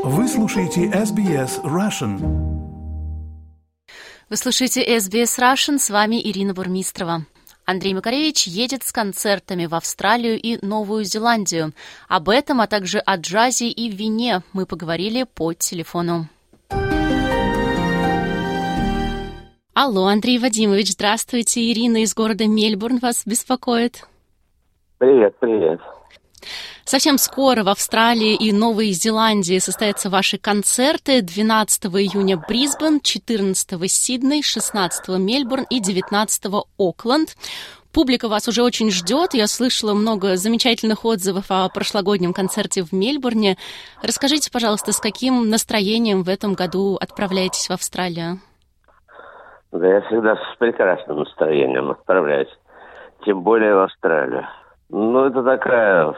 Вы слушаете SBS Russian. Вы слушаете SBS Russian, с вами Ирина Бурмистрова. Андрей Макаревич едет с концертами в Австралию и Новую Зеландию. Об этом, а также о джазе и вине мы поговорили по телефону. Алло, Андрей Вадимович, здравствуйте. Ирина из города Мельбурн вас беспокоит. Привет, привет. Совсем скоро в Австралии и Новой Зеландии состоятся ваши концерты. 12 июня Брисбен, 14 Сидней, 16 Мельбурн и 19 Окленд. Публика вас уже очень ждет. Я слышала много замечательных отзывов о прошлогоднем концерте в Мельбурне. Расскажите, пожалуйста, с каким настроением в этом году отправляетесь в Австралию? Да, я всегда с прекрасным настроением отправляюсь. Тем более в Австралию. Это такая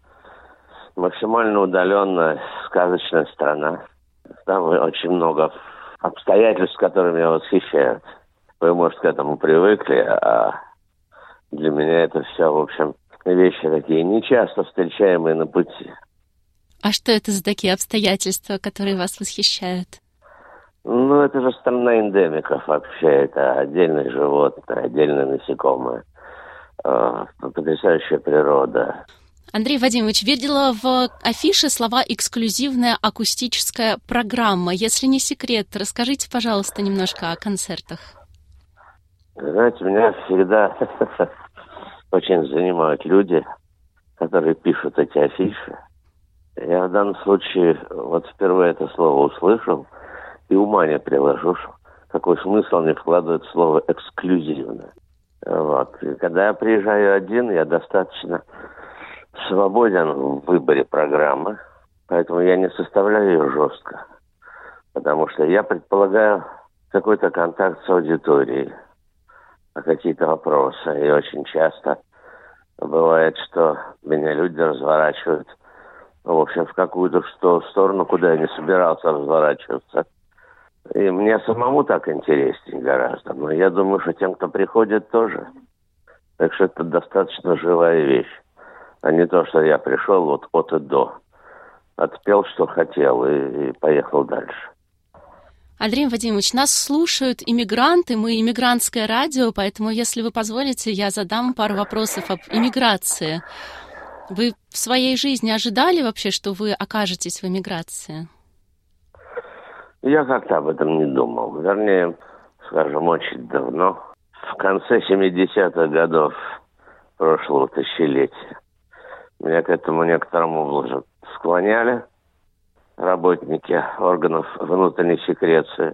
максимально удаленная, сказочная страна. Там очень много обстоятельств, которыми меня восхищают. Вы, может, к этому привыкли, а для меня это все, в общем, вещи такие нечасто встречаемые на пути. А что это за такие обстоятельства, которые вас восхищают? Это же страна эндемиков вообще. Это отдельные животные, отдельные насекомые. Потрясающая природа. Андрей Вадимович, видела в афише слова «эксклюзивная акустическая программа». Если не секрет, расскажите, пожалуйста, немножко о концертах. Знаете, меня всегда очень занимают люди, которые пишут эти афиши. Я в данном случае впервые это слово услышал и ума не приложу, какой смысл они вкладывают в слово «эксклюзивно». И когда я приезжаю один, я достаточно свободен в выборе программы, поэтому я не составляю ее жестко, потому что я предполагаю какой-то контакт с аудиторией, какие-то вопросы, и очень часто бывает, что меня люди разворачивают, в какую-то сторону, куда я не собирался разворачиваться. И мне самому так интереснее гораздо. Но я думаю, что тем, кто приходит, тоже. Так что это достаточно живая вещь. А не то, что я пришел от и до. Отпел, что хотел, и поехал дальше. Андрей Вадимович, нас слушают иммигранты, мы иммигрантское радио, поэтому, если вы позволите, я задам пару вопросов об иммиграции. Вы в своей жизни ожидали вообще, что вы окажетесь в эмиграции? Я как-то об этом не думал. Вернее, скажем, очень давно, в конце 70-х годов прошлого тысячелетия, меня к этому некоторому образу склоняли работники органов внутренней секреции.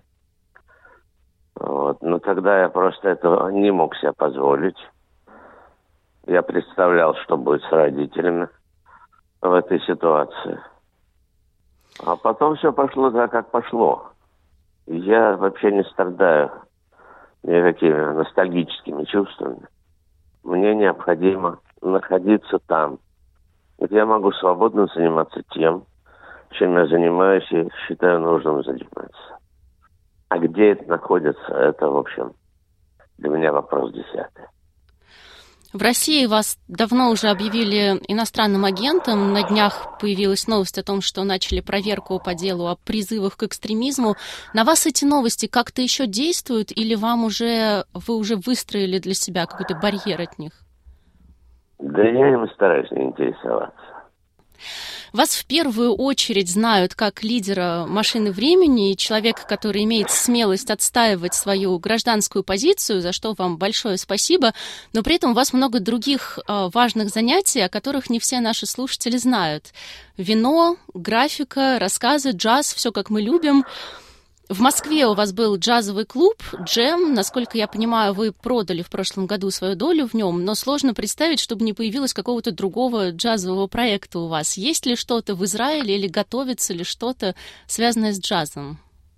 Но тогда я просто этого не мог себе позволить. Я представлял, что будет с родителями в этой ситуации. А потом все пошло так, как пошло. Я вообще не страдаю никакими ностальгическими чувствами. Мне необходимо находиться там, где я могу свободно заниматься тем, чем я занимаюсь и считаю нужным заниматься. А где это находится, это, в общем, для меня вопрос десятый. В России вас давно уже объявили иностранным агентом. На днях появилась новость о том, что начали проверку по делу о призывах к экстремизму. На вас эти новости как-то еще действуют или вы уже выстроили для себя какой-то барьер от них? Да я им стараюсь не интересоваться. Вас в первую очередь знают как лидера «Машины времени» и человека, который имеет смелость отстаивать свою гражданскую позицию, за что вам большое спасибо, но при этом у вас много других важных занятий, о которых не все наши слушатели знают. Вино, графика, рассказы, джаз, все как мы любим. В Москве у вас был джазовый клуб «Джем». Насколько я понимаю, вы продали в прошлом году свою долю в нем, но сложно представить, чтобы не появилось какого-то другого джазового проекта у вас. Есть ли что-то в Израиле или готовится ли что-то, связанное с джазом?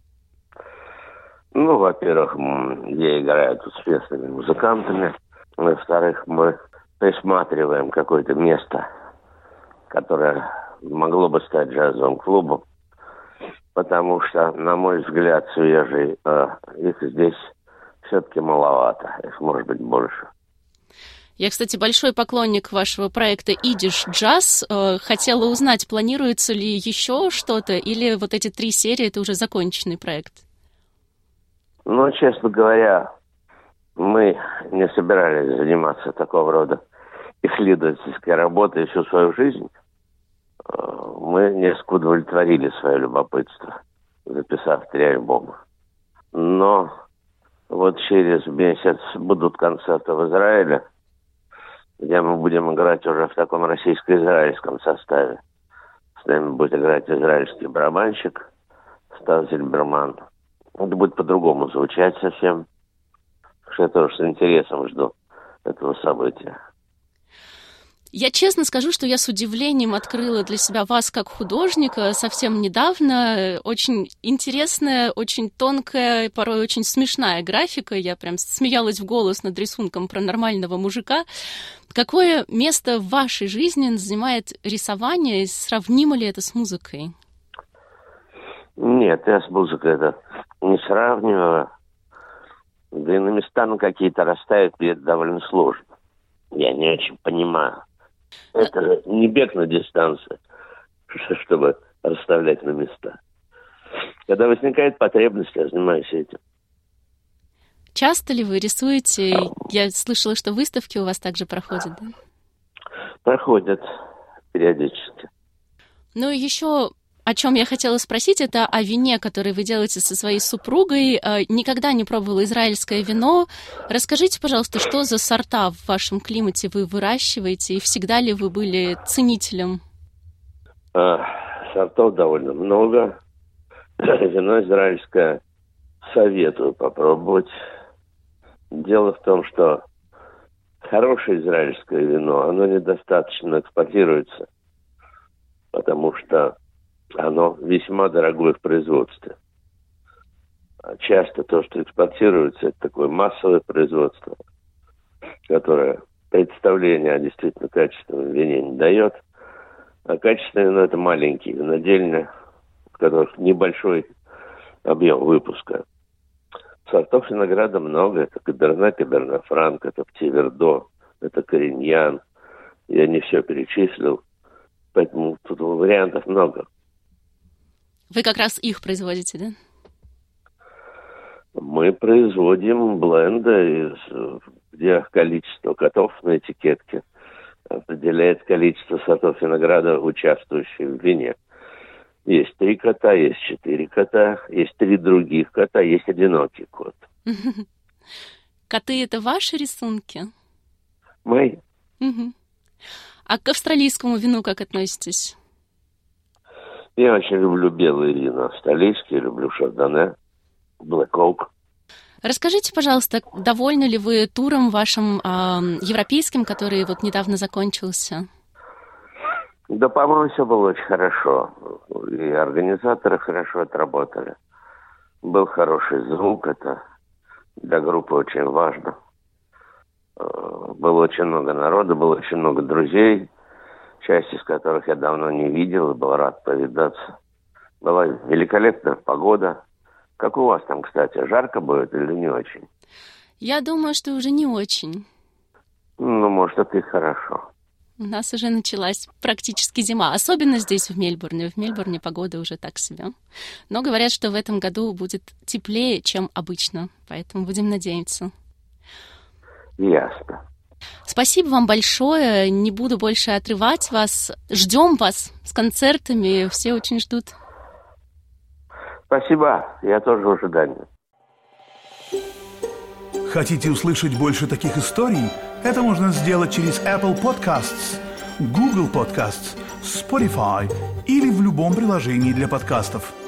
Во-первых, я играю тут с местными музыкантами. Во-вторых, мы присматриваем какое-то место, которое могло бы стать джазовым клубом. Потому что, на мой взгляд, их здесь все-таки маловато. Их может быть больше. Я, кстати, большой поклонник вашего проекта «Идиш Джаз». Хотела узнать, планируется ли еще что-то, или вот эти 3 серии — это уже законченный проект? Ну, честно говоря, мы не собирались заниматься такого рода исследовательской работой всю свою жизнь. Мы несколько удовлетворили свое любопытство, записав 3 альбома. Но вот через месяц будут концерты в Израиле, где мы будем играть уже в таком российско-израильском составе. С нами будет играть израильский барабанщик Стас Зильберман. Это будет по-другому звучать совсем. Что я тоже с интересом жду этого события. Я честно скажу, что я с удивлением открыла для себя вас как художника совсем недавно. Очень интересная, очень тонкая, порой очень смешная графика. Я прям смеялась в голос над рисунком про нормального мужика. Какое место в вашей жизни занимает рисование? И сравнимо ли это с музыкой? Нет, я с музыкой это не сравниваю. Да и на места на какие-то расставить мне это довольно сложно. Я не очень понимаю. Это же не бег на дистанцию, чтобы расставлять на места. Когда возникает потребность, я занимаюсь этим. Часто ли вы рисуете? Я слышала, что выставки у вас также проходят, да? Проходят периодически. Ну и еще о чем я хотела спросить, это о вине, которое вы делаете со своей супругой. Никогда не пробовала израильское вино. Расскажите, пожалуйста, что за сорта в вашем климате вы выращиваете, и всегда ли вы были ценителем? Сортов довольно много. Вино израильское советую попробовать. Дело в том, что хорошее израильское вино, оно недостаточно экспортируется, потому что оно весьма дорогое в производстве. Часто то, что экспортируется, это такое массовое производство, которое представление о действительно качественном вине не дает. А качественное вино — это маленькие винодельни, в которых небольшой объем выпуска. Сортов винограда много. Это Каберне, Каберне Франк, это Птивердо, это Кориньян. Я не все перечислил, поэтому тут вариантов много. Вы как раз их производите, да? Мы производим бленды, где количество котов на этикетке определяет количество сортов винограда, участвующих в вине. Есть 3 кота, есть 4 кота, есть 3 других кота, есть одинокий кот. Коты — это ваши рисунки? Мои. А к австралийскому вину как относитесь? Я очень люблю белые вина австралийские, люблю шардоне, блэк оук. Расскажите, пожалуйста, довольны ли вы туром вашим европейским, который вот недавно закончился? Да, по-моему, все было очень хорошо. И организаторы хорошо отработали. Был хороший звук, это для группы очень важно. Было очень много народа, было очень много друзей, часть из которых я давно не видел и был рад повидаться. Была великолепная погода. Как у вас там, кстати, жарко будет или не очень? Я думаю, что уже не очень. Ну, может, это и хорошо. У нас уже началась практически зима, особенно здесь, в Мельбурне. В Мельбурне погода уже так себе. Но говорят, что в этом году будет теплее, чем обычно, поэтому будем надеяться. Ясно. Спасибо вам большое. Не буду больше отрывать вас. Ждем вас с концертами. Все очень ждут. Спасибо. Я тоже в ожидании. Хотите услышать больше таких историй? Это можно сделать через Apple Podcasts, Google Podcasts, Spotify или в любом приложении для подкастов.